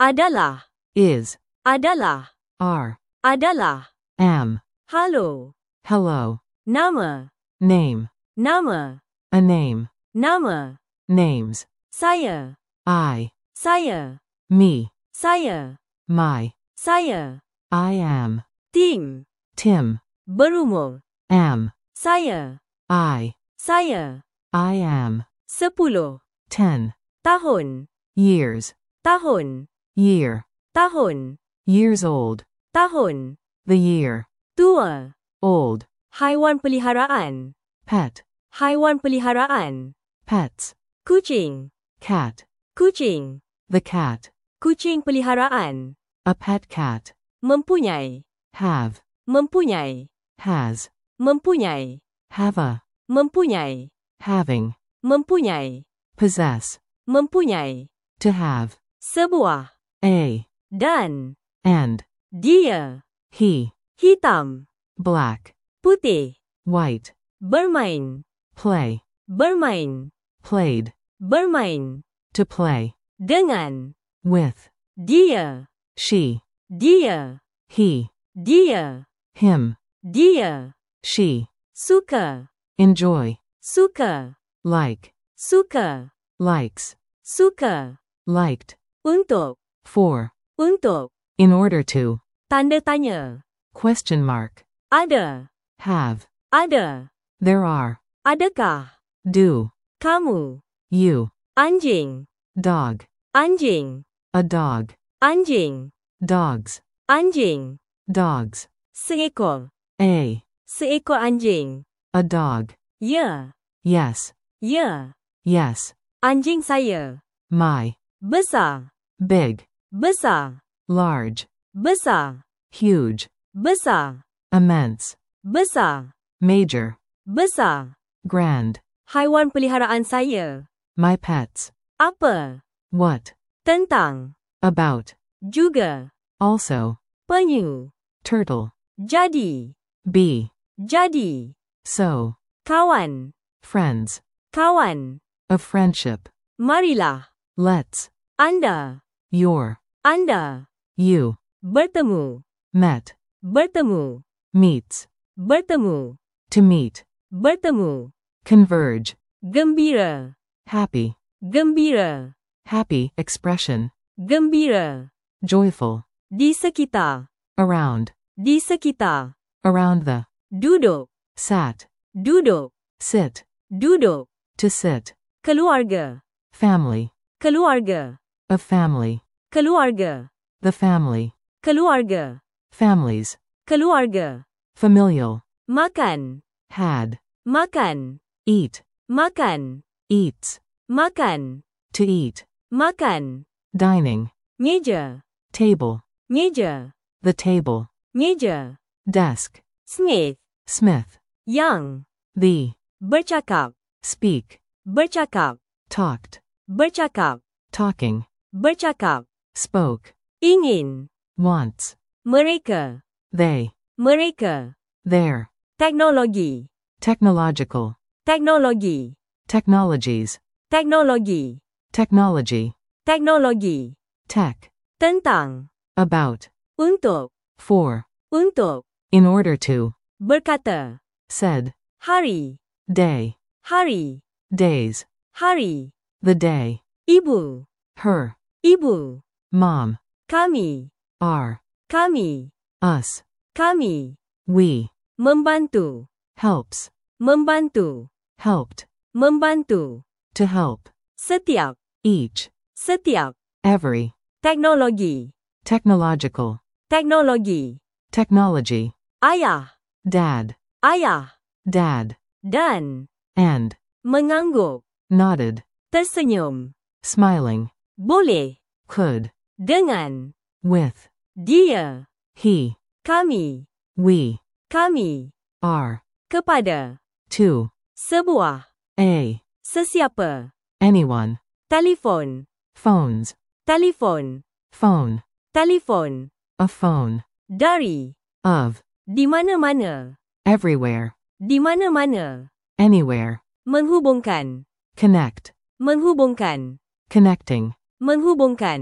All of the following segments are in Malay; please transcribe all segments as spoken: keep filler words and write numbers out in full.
adalah, is, adalah, are, adalah, am, halo, hello, nama, name, nama, a name, nama, names, saya, I, saya, me, saya, my, saya, I am, tim, Tim, berumur, am, saya, I, saya, I am, sepuluh, ten, tahun, years, tahun, year, tahun, years old, tahun, the year, tua, old, haiwan peliharaan, pet, haiwan peliharaan, pets, kucing, cat, kucing, the cat, kucing peliharaan, a pet cat, mempunyai, have, mempunyai, has, mempunyai, have a, mempunyai, having, mempunyai, possess, mempunyai, to have, sebuah, a, dan, and, dia, he, hitam, black, putih, white, bermain, play, bermain, played, bermain, to play, dengan, with, dia, she, dia, he, dia, him, dia, she, suka, enjoy, suka, like, suka, likes, suka, liked, untuk, for, untuk, in order to, tanda tanya, question mark, ada, have, ada, there are, adakah, do, kamu, you, anjing, dog, anjing, a dog, anjing, dogs, anjing, dogs, seekor, a, seekor anjing, a dog, ya, yes, ya, yes, anjing saya, my, besar, big, besar, large, besar, huge, besar, immense, besar, major, besar, grand, haiwan peliharaan saya, my pets, apa, what, tentang, about, juga, also, penyu, turtle, jadi, be, jadi, so, kawan, friends, kawan, of friendship, marilah, let's, anda, your, anda, you, bertemu, met, bertemu, meets, bertemu, to meet, bertemu, converge, gembira, happy, gembira, happy, expression, gembira, joyful, di sekitar, around, di sekitar, around the, duduk, sat, duduk, sit, duduk, to sit, keluarga, family, keluarga, of family, keluarga, the family, keluarga, families, keluarga, familial, makan, had, makan, eat, makan, eats, makan, to eat, makan, dining, meja, table, meja, the table, meja, desk, Smith, Smith, yang, the, bercakap, speak, bercakap, talked, bercakap, talking, bercakap, spoke, ingin, wants, mereka, they, mereka, their, teknologi, technological, teknologi, technologies, teknologi, technology, teknologi, tech, tentang, about, untuk, for, untuk, in order to, berkata, said, hari, day, hari, days, hari, the day, ibu, her, ibu, mom, kami, our, kami, us, kami, we, membantu, helps, membantu, helped, membantu, to help, setiap, each, setiap, every, teknologi, technological, teknologi, technology, ayah, dad, ayah, dad, dan, and, mengangguk, nodded, tersenyum, smiling, boleh, could, dengan, with, dia, he, kami, we, kami, are, kepada, to, sebuah, a, sesiapa, anyone, telefon, phones, telefon, phone, telefon, a phone, dari, of, di mana-mana, everywhere, di mana-mana, anywhere, menghubungkan, connect, menghubungkan, connecting, menghubungkan,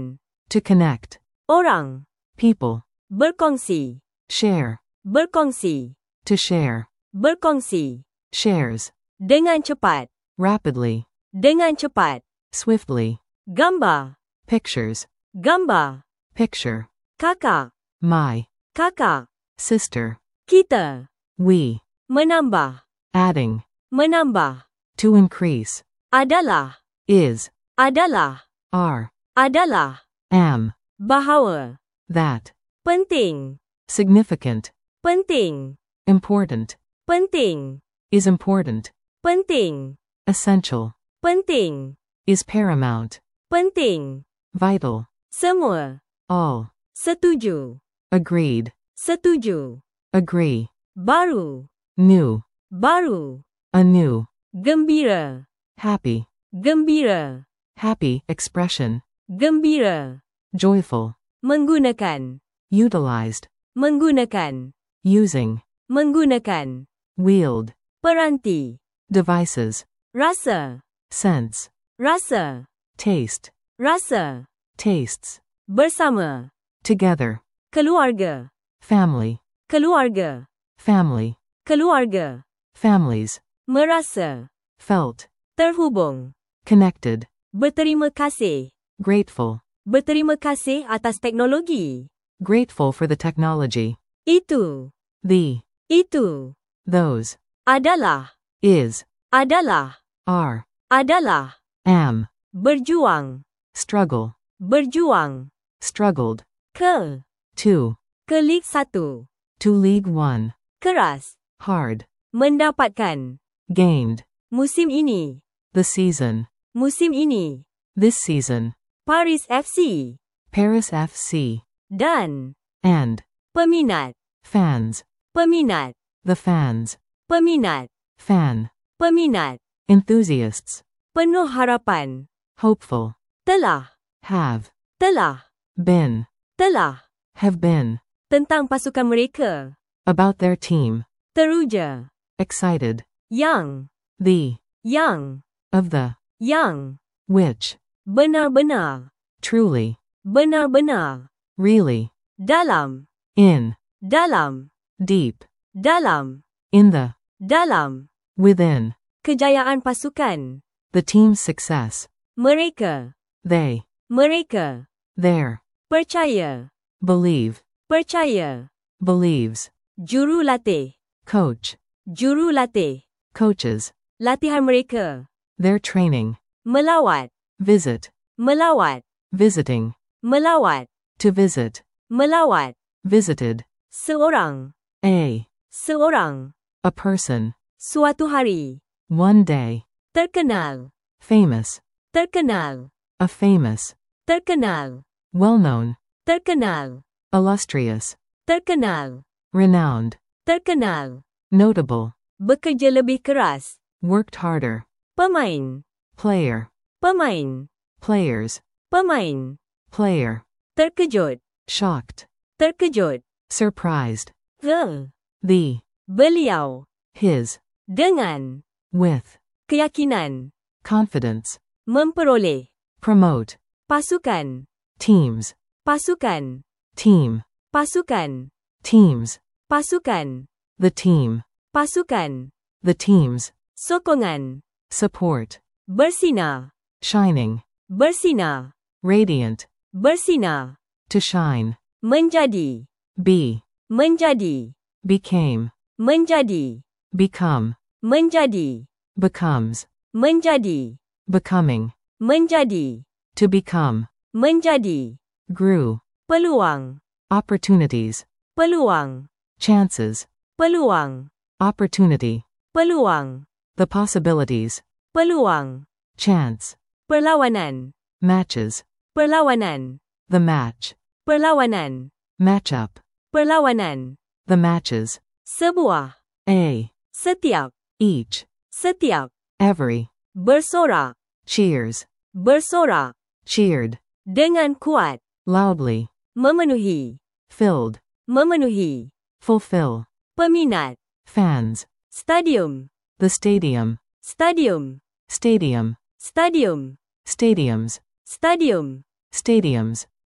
To connect. Orang. People. Berkongsi. Share. Berkongsi. To share. Berkongsi. Shares. Dengan cepat. Rapidly. Dengan cepat. Swiftly. Gambar. Pictures. Gambar. Picture. Kakak. My. Kakak. Sister. Kita. We. Menambah. Adding. Menambah. To increase. Adalah. Is. Adalah. Are. Adalah. Am. Bahawa. That. Penting. Significant. Penting. Important. Penting. Is important. Penting. Essential. Penting. Is paramount. Penting. Vital. Semua. All. Setuju. Agreed. Setuju. Agree. Baru. New. Baru. Anew. Gembira. Happy. Gembira. Happy expression. Gembira. Joyful. Menggunakan. Utilized. Menggunakan. Using. Menggunakan. Wield. Peranti. Devices. Rasa. Sense. Rasa. Taste. Rasa. Tastes. Bersama. Together. Keluarga. Family. Keluarga. Family. Keluarga. Families. Merasa. Felt. Terhubung. Connected. Berterima kasih. Grateful. Berterima kasih atas teknologi. Grateful for the technology. Itu. The. Itu. Those. Adalah. Is. Adalah. Are. Adalah. Am. Berjuang. Struggle. Berjuang. Struggled. Ke. To. Ke Lig Satu. To League One. Keras. Hard. Mendapatkan. Gained. Musim ini. The season. Musim ini. This season. Paris F C. Paris F C. Dan. And. Peminat. Fans. Peminat. The fans. Peminat. Fan. Peminat. Enthusiasts. Penuh harapan. Hopeful. Telah. Have. Telah. Been. Telah. Have been. Tentang pasukan mereka. About their team. Teruja. Excited. Yang. The. Yang. Of the. Yang. Which. Benar-benar. Truly. Benar-benar. Really. Dalam. In. Dalam. Deep. Dalam. In the. Dalam. Within. Kejayaan pasukan. The team's success. Mereka. They. Mereka. Their. Percaya. Believe. Percaya. Believes. Jurulatih. Coach. Jurulatih. Coaches. Latihan mereka. Their training. Melawat. Visit. Melawat. Visiting. Melawat. To visit. Melawat. Visited. Seorang. A. Seorang. A person. Suatu hari. One day. Terkenal. Famous. Terkenal. A famous. Terkenal. Well known. Terkenal. Illustrious. Terkenal. Renowned. Terkenal. Notable. Bekerja lebih keras. Worked harder. Pemain. Player. Pemain. Players. Pemain. Player. Terkejut. Shocked. Terkejut. Surprised. The. The. Beliau. His. Dengan. With. Keyakinan. Confidence. Memperoleh. Promote. Pasukan. Teams. Pasukan. Team. Pasukan. Teams. Pasukan. The team. Pasukan. The teams. Sokongan. Support. Bersinar. Shining. Bersinar. Radiant. Bersinar. To shine. Menjadi. Be. Menjadi. Became. Menjadi. Become. Menjadi. Becomes. Menjadi. Becoming. Menjadi. To become. Menjadi. Grew. Peluang. Opportunities. Peluang. Chances. Peluang. Opportunity. Peluang. The possibilities. Peluang. Chance. Perlawanan. Matches. Perlawanan. The match. Perlawanan. Matchup. Perlawanan. The matches. Sebuah. A. Setiap. Each. Setiap. Every. Bersorak. Cheers. Bersorak. Cheered. Dengan kuat. Loudly. Memenuhi. Filled. Memenuhi. Fulfill. Peminat. Fans. Stadium. The stadium. Stadium. Stadium. Stadium. Stadiums. Stadium. Stadiums.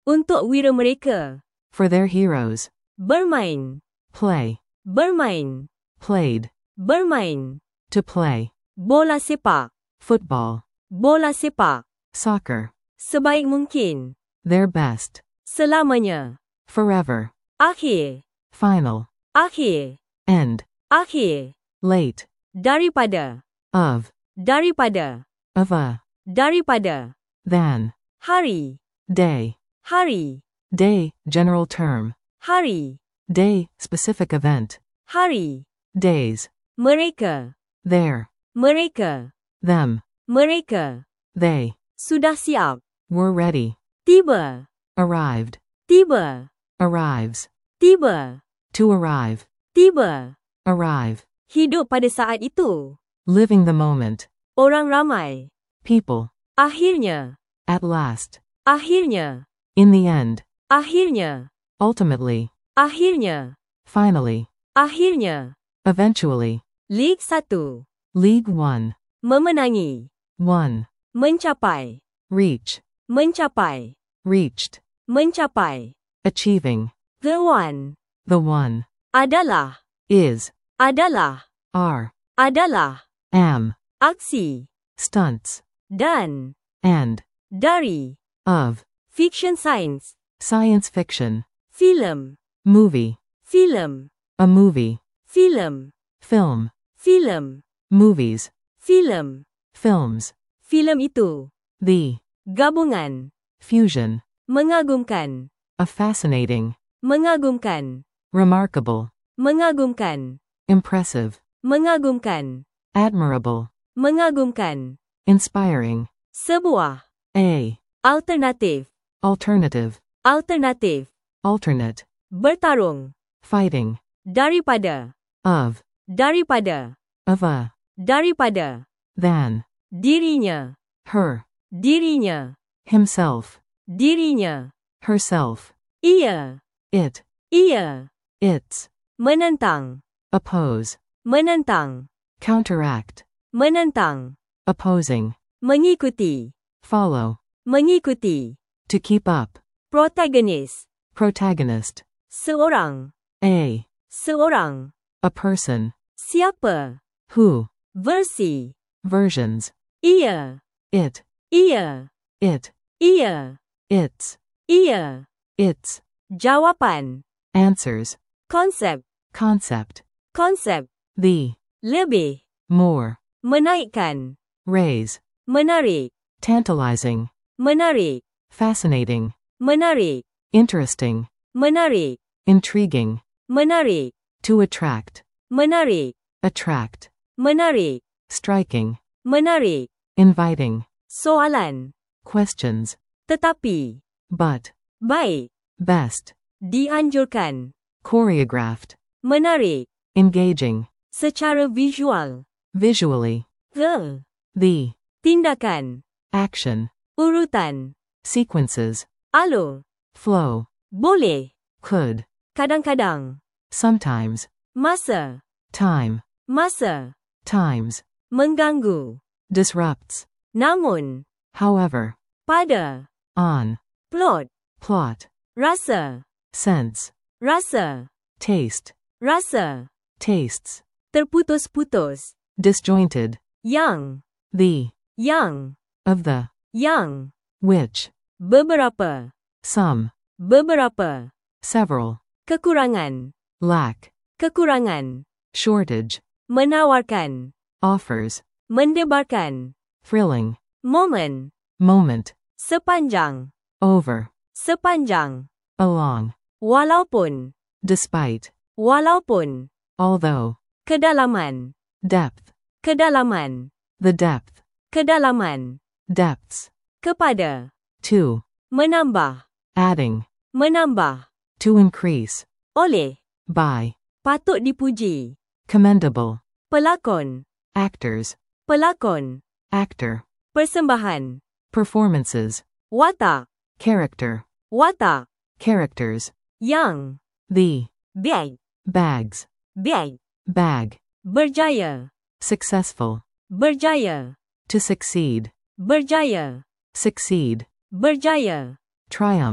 Untuk wira mereka. For their heroes. Bermain. Play. Bermain. Played. Bermain. To play. Bola sepak. Football. Bola sepak. Soccer. Sebaik mungkin. Their best. Selamanya. Forever. Akhir. Final. Akhir. End. Akhir. Late. Daripada. Of. Daripada. Of a. Daripada. Than. Hari. Day. Hari. Day, general term. Hari. Day, specific event. Hari. Days. Mereka. Their. Mereka. Them. Mereka. They. Sudah siap. Were ready. Tiba. Arrived. Tiba. Arrives. Tiba. To arrive. Tiba. Arrive. Hidup pada saat itu. Living the moment. Orang ramai. People. Akhirnya. At last. Akhirnya. In the end. Akhirnya. Ultimately. Akhirnya. Finally. Akhirnya. Eventually. Lig satu. League one. Memenangi. One. Mencapai. Reach. Mencapai. Reached. Mencapai. Achieving. The one. The one. Adalah. Is. Adalah. Are. Adalah. Am. Aksi. Stunts. Dan. And. Dari. Of. Fiction science. Science fiction. Film. Movie. Film. A movie. Film. Film. Film. Movies. Film. Films. Film itu. The. Gabungan. Fusion. Mengagumkan. A fascinating. Mengagumkan. Remarkable. Mengagumkan. Impressive. Mengagumkan. Admirable. Mengagumkan. Inspiring. Sebuah. A. Alternatif. Alternative. Alternatif. Alternate. Bertarung. Fighting. Daripada. Of. Daripada. Of a. Daripada. Than. Dirinya. Her. Dirinya. Himself. Dirinya. Herself. Ia. It. Ia. Its. Menentang. Oppose. Menentang. Counteract. Menentang. Opposing. Mengikuti. Follow. Mengikuti. To keep up. Protagonis. Protagonist. Seorang. A. Seorang. A person. Siapa. Who. Versi. Versions. Ia. It. Ia. It. Ia. Its. Ia. Its. Jawapan. Answers. Konsep. Concept. Konsep. The. Lebih. More. Menaikkan. Raise. Menarik. Tantalizing. Menarik. Fascinating. Menarik. Interesting. Menarik. Intriguing. Menarik. To attract. Menarik. Attract. Menarik. Striking. Menarik. Inviting. Soalan. Questions. Tetapi. But. Baik. Best. Dianjurkan. Choreographed. Menarik. Engaging. Secara visual. Visually. The. The. Tindakan. Action. Urutan. Sequences. Alur. Flow. Boleh. Could. Kadang-kadang. Sometimes. Masa. Time. Masa. Times. Mengganggu. Disrupts. Namun. However. Pada. On. Plot. Plot. Rasa. Sense. Rasa. Taste. Rasa. Tastes. Terputus-putus. Disjointed. Yang. The. Yang. Of the. Yang. Which. Beberapa. Some. Beberapa. Several. Kekurangan. Lack. Kekurangan. Shortage. Menawarkan. Offers. Mendebarkan. Thrilling. Momen. Moment. Sepanjang. Over. Sepanjang. Along. Walaupun. Despite. Walaupun. Although. Kedalaman. Depth. Kedalaman. The depth. Kedalaman. Depths. Kepada. To. Menambah. Adding. Menambah. To increase. Oleh. By. Patut dipuji. Commendable. Pelakon. Actors. Pelakon. Actor. Persembahan. Performances. Watak. Character. Watak. Characters. Yang. The. Beg. Bags. Beg. Bag. Berjaya. Successful. Berjaya. To succeed. Berjaya. Succeed. Berjaya. Triumphed.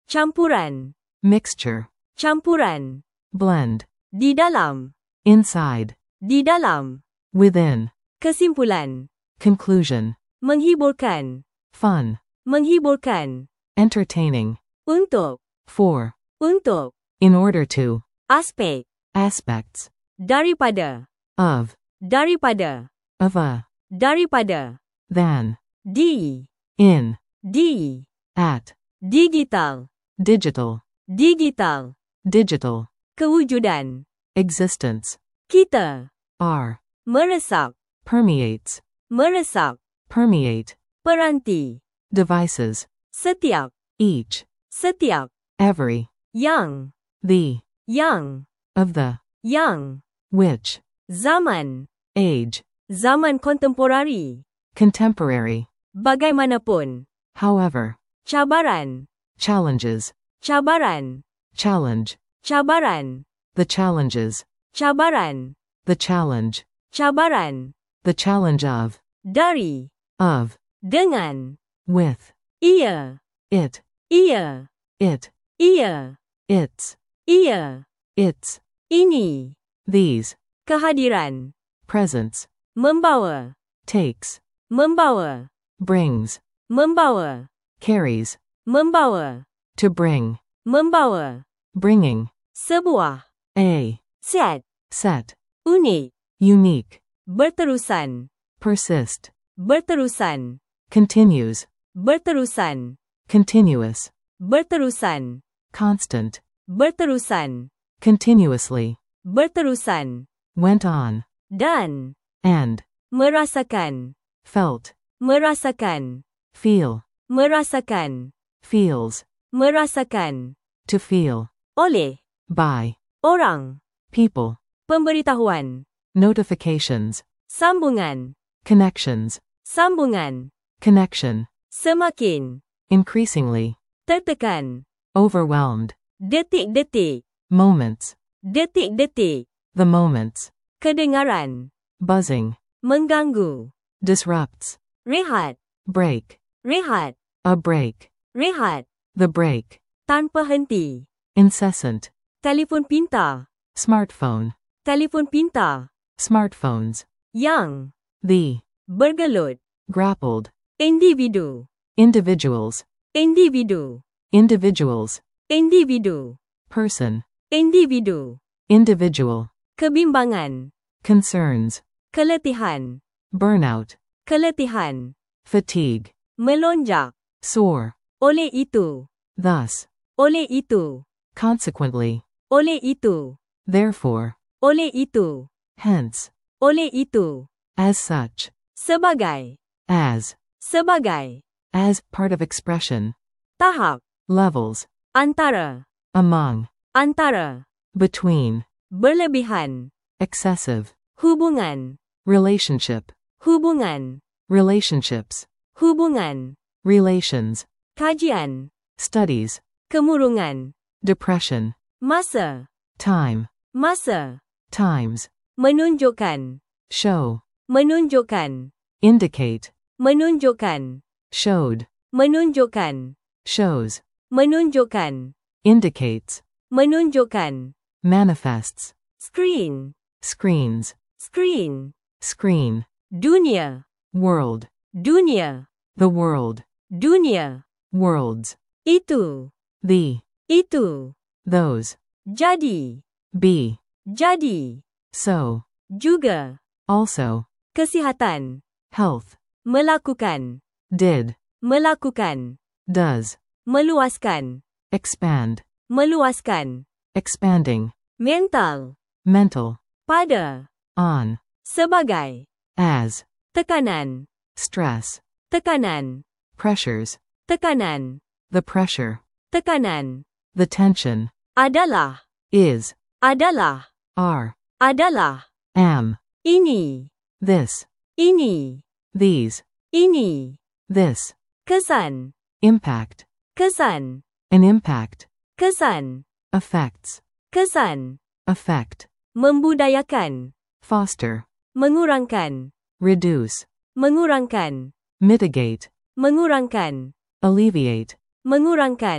campuran, mixture, campuran, blend, di dalam, inside, di dalam, within, kesimpulan, conclusion, menghiburkan, fun, menghiburkan, entertaining, untuk, for, untuk, in order to, aspek, aspects, daripada, of, daripada, of a, daripada, than, di, in, di, at, digital, digital, digital, digital, kewujudan, existence, kita, are, meresap, permeates, meresap, permeate, peranti, devices, setiap, each, setiap, every, yang, the, yang, of the, yang, which, zaman, age, zaman kontemporari, contemporary, bagaimanapun, however, cabaran, challenges, cabaran, challenge, cabaran, the challenges, cabaran, the challenge, cabaran, the challenge of, dari, of, dengan, with, ia, it, ia, it, ia, its, ia, its, ini, these, kehadiran, presence, membawa, takes, membawa, brings, membawa, carries, membawa, to bring, membawa, bringing, sebuah, a, set, set, unik, unique, berterusan, persist, berterusan, continues, berterusan, continuous, berterusan, constant, berterusan, continuously, berterusan, went on, dan, and, merasakan, felt, merasakan, feel, merasakan, feels, merasakan, to feel, oleh, by, orang, people, pemberitahuan, notifications, sambungan, connections, sambungan, connection, semakin, increasingly, tertekan, overwhelmed, detik-detik, moments, detik-detik, the moments, kedengaran, buzzing, mengganggu, disrupts, rehat, break, rehat, a break, rehat, the break, tanpa henti, incessant, telefon pintar, smartphone, telefon pintar, smartphones, yang, the, bergelut, grappled, individu, individuals, individu, individuals, individu, person, individu, individual, kebimbangan, concerns, keletihan, burnout, keletihan, fatigue, melonjak, sore, oleh itu, thus, oleh itu, consequently, oleh itu, therefore, oleh itu, hence, oleh itu, as such, sebagai, as, sebagai, as part of expression, tahap, levels, antara, among, antara, between, berlebihan, excessive, hubungan, relationship, hubungan, relationships, hubungan, relations, kajian, studies, kemurungan, depression, masa, time, masa, times, menunjukkan, show, menunjukkan, indicate, menunjukkan, showed, menunjukkan, shows, menunjukkan, indicates, menunjukkan, manifests, screen, screens, screen, screen, dunia, world, dunia, the world, dunia, worlds, itu, the, itu, those, jadi, be, jadi, so, juga, also, kesihatan, health, melakukan, did, melakukan, does, meluaskan, expand, meluaskan, expanding, mental, mental, pada, on, sebagai, as, tekanan, stress, tekanan, pressures, tekanan, the pressure, tekanan, the tension, adalah, is, adalah, are, adalah, am, ini, this, ini, these, ini, this, kesan, impact, kesan, an impact, kesan, effects, kesan, effect, membudayakan, foster, mengurangkan, reduce, mengurangkan, mitigate, mengurangkan, alleviate, mengurangkan,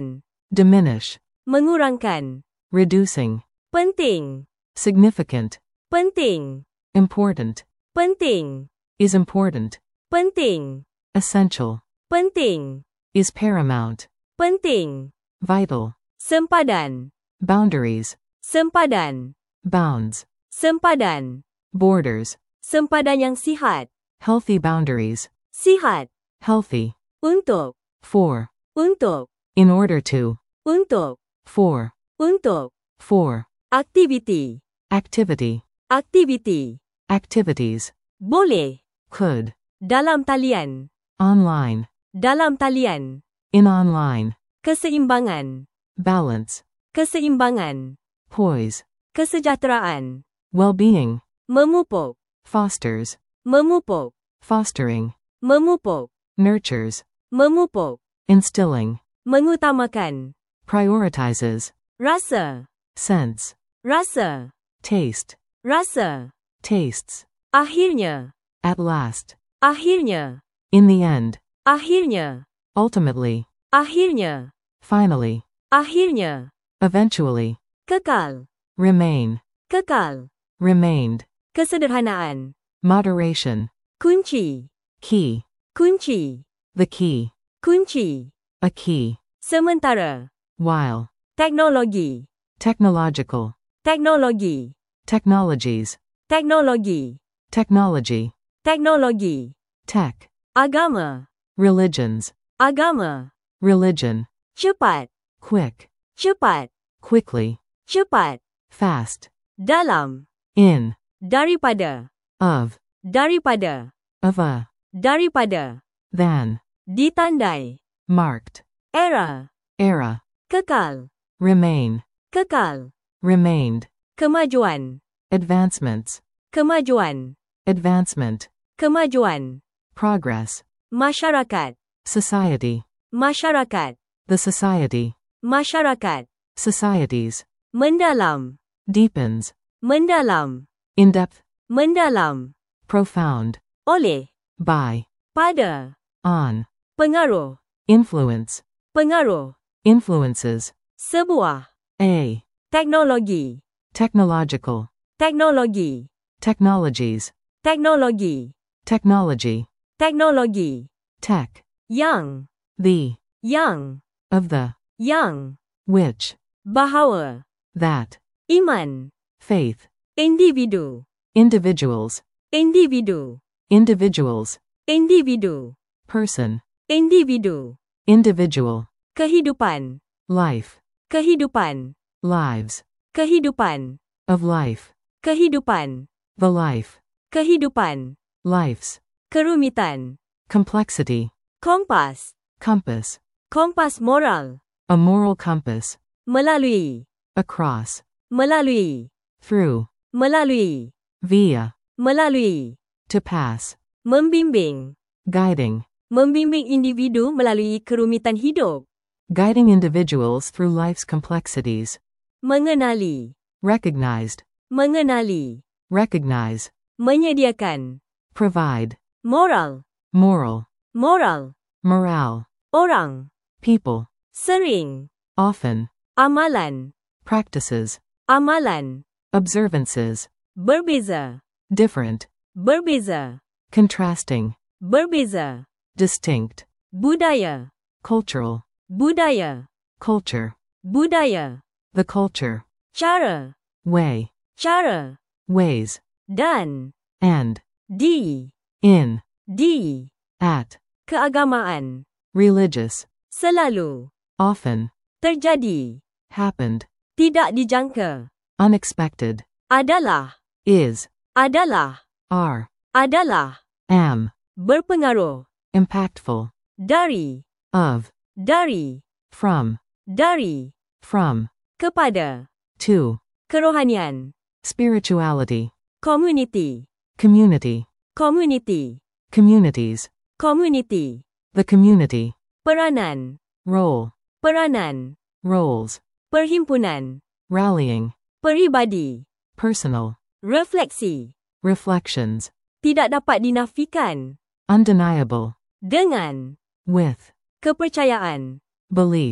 diminish, mengurangkan, reducing, penting, significant, penting, important, penting, is important, penting, essential, penting, is paramount, penting, vital, sempadan, boundaries, sempadan, bounds, sempadan, borders, sempadan yang sihat, healthy boundaries, sihat, healthy, untuk, for, untuk, in order to, untuk, for, untuk, for, aktiviti, activity, aktiviti, activities, boleh, could, dalam talian, online, dalam talian, in online, keseimbangan, balance, keseimbangan, poise, kesejahteraan, well-being, memupuk, fosters, memupuk, fostering, memupuk, nurtures, memupuk, instilling, mengutamakan, prioritizes, rasa, sense, rasa, taste, rasa, tastes, akhirnya, at last, akhirnya, in the end, akhirnya, ultimately, akhirnya, finally, akhirnya, eventually, kekal, remain, kekal, remained, kesederhanaan, moderation, kunci, key, kunci, the key, kunci, a key, sementara, while, teknologi, technological, teknologi, technologies, teknologi, technology, teknologi, tech, agama, religions, agama, religion, cepat, quick, cepat, quickly, cepat, fast, dalam, in, daripada, of, daripada, of a, daripada, than, ditandai, marked, era, era, kekal, remain, kekal, remained, kemajuan, advancements, kemajuan, advancement, kemajuan, progress, masyarakat, society, masyarakat, the society, masyarakat, societies, mendalam, deepens, mendalam, in-depth, mendalam, profound, oleh, by, pada, on, pengaruh, influence, pengaruh, influences, sebuah, a, teknologi, technological, teknologi, technologies, teknologi, technology, teknologi, tech, yang, the, yang, of the, yang, which, bahawa, that, iman, faith, individu, individuals, individu, individuals, individu, person, individu, individual, kehidupan, life, kehidupan, lives, kehidupan, of life, kehidupan, the life, kehidupan, lives, kerumitan, complexity, kompas, compass, kompas moral, a moral compass, melalui, across, melalui, through, melalui, via, melalui, to pass, membimbing, guiding, membimbing individu melalui kerumitan hidup, guiding individuals through life's complexities, mengenali, recognized, mengenali, recognize, menyediakan, provide, moral, moral, moral, morale, orang, people, sering, often, amalan, practices, amalan, observances, berbeza, different, berbeza, contrasting, berbeza, distinct, budaya, cultural, budaya, culture, budaya, the culture, cara, way, cara, ways, dan, and, di, in, di, at, keagamaan, religious, selalu, often, terjadi, happened, tidak dijangka, unexpected, adalah, is, adalah, are, adalah, am, berpengaruh, impactful, dari, of, dari, from, dari, from, kepada, to, kerohanian, spirituality, community, community, community, communities, community, the community, peranan, role, peranan, roles, perhimpunan, rallying, peribadi, personal, refleksi, reflections, tidak dapat dinafikan, undeniable, dengan, with, kepercayaan, belief,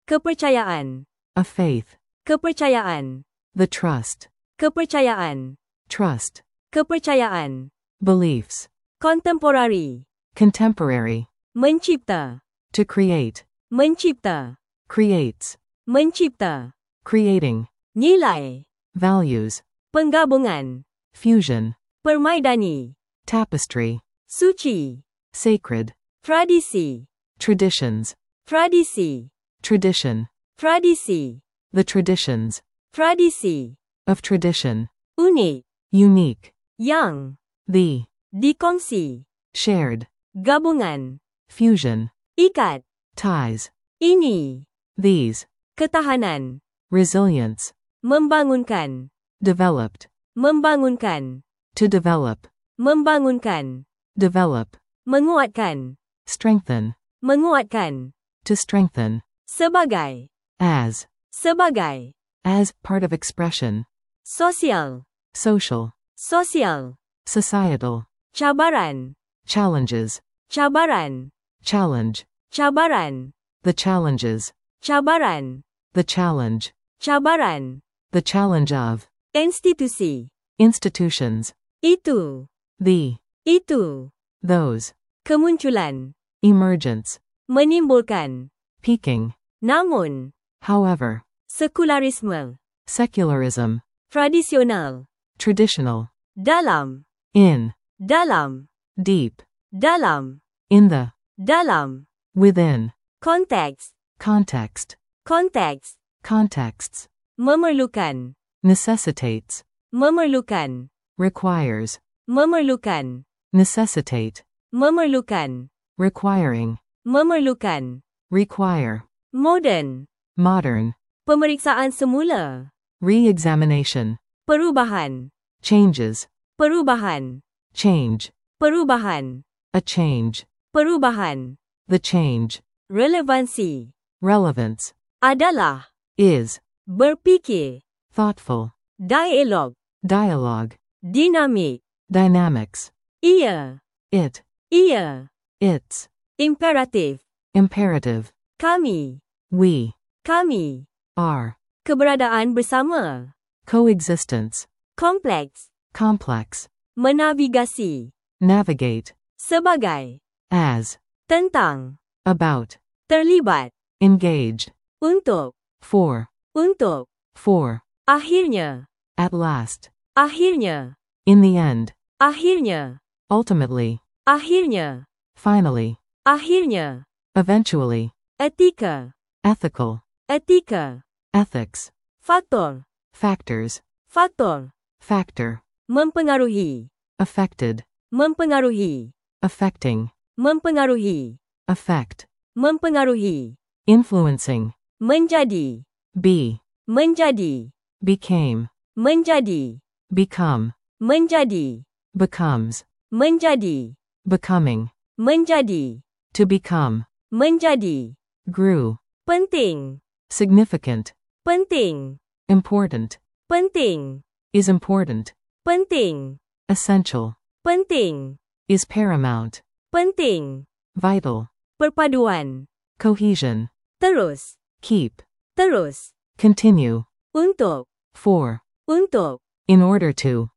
Kepercayaan. a faith, Kepercayaan. the trust, Kepercayaan. trust, Kepercayaan. beliefs, Kontemporari. contemporary, Mencipta. to create, Mencipta. creates, Mencipta. creating, Nilai. values, Penggabungan. fusion, Permaidani. tapestry, Suci. sacred, Tradisi. traditions, Tradisi. tradition, Tradisi. the traditions, Tradisi. of tradition, Unik. unique, Yang. the, Dikongsi. shared, Gabungan. fusion, Ikat. ties, Ini. these, Ketahanan. resilience, Membangunkan. developed, Membangunkan. to develop, Membangunkan. develop, Menguatkan. strengthen, Menguatkan. to strengthen, Sebagai. as, Sebagai. as part of expression, Sosial. social, Sosial. societal, Cabaran. challenges, Cabaran. challenge, Cabaran. the challenges, Cabaran. the challenge, Cabaran. the challenge of, Institusi. institutions, Itu. the, Itu. those, Kemunculan. emergence, Menimbulkan. peaking, Namun. however, Sekularisme. secularism, Tradisional. traditional, Dalam. in, Dalam. deep, Dalam. in the, Dalam. within, Konteks. context, Konteks. contexts, Memerlukan. necessitates, Memerlukan. requires, Memerlukan. necessitate, Memerlukan. requiring, Memerlukan. require, Modern. modern, Pemeriksaan semula. re-examination, Perubahan. changes, Perubahan. change, Perubahan. a change, Perubahan. the change, Relevansi. relevance, Adalah. is, Berpikir. thoughtful, Dialog. dialogue, Dinamik. dynamics, Ia. it, Ia. its, Imperatif. imperative, Kami. we, Kami. are, Keberadaan bersama. coexistence, Kompleks. complex, Menavigasi. navigate, Sebagai. as, Tentang. about, Terlibat. engaged, Untuk. for, Untuk. for, Akhirnya. at last, Akhirnya. in the end, Akhirnya. ultimately, Akhirnya. finally, Akhirnya. eventually, Etika. ethical, Etika. ethics, Faktor. factors, Faktor. factor, Mempengaruhi. affected, Mempengaruhi. affecting, Mempengaruhi. affect, Mempengaruhi. influencing, Menjadi. be, Menjadi. became, Menjadi. become, Menjadi. becomes, Menjadi. becoming, Menjadi. to become, Menjadi. grew, Penting. significant, Penting. important, Penting. is important, Penting. essential, Penting. is paramount, Penting. vital, Perpaduan. cohesion, Terus. keep, Terus. continue, Untuk. for, Untuk. in order to,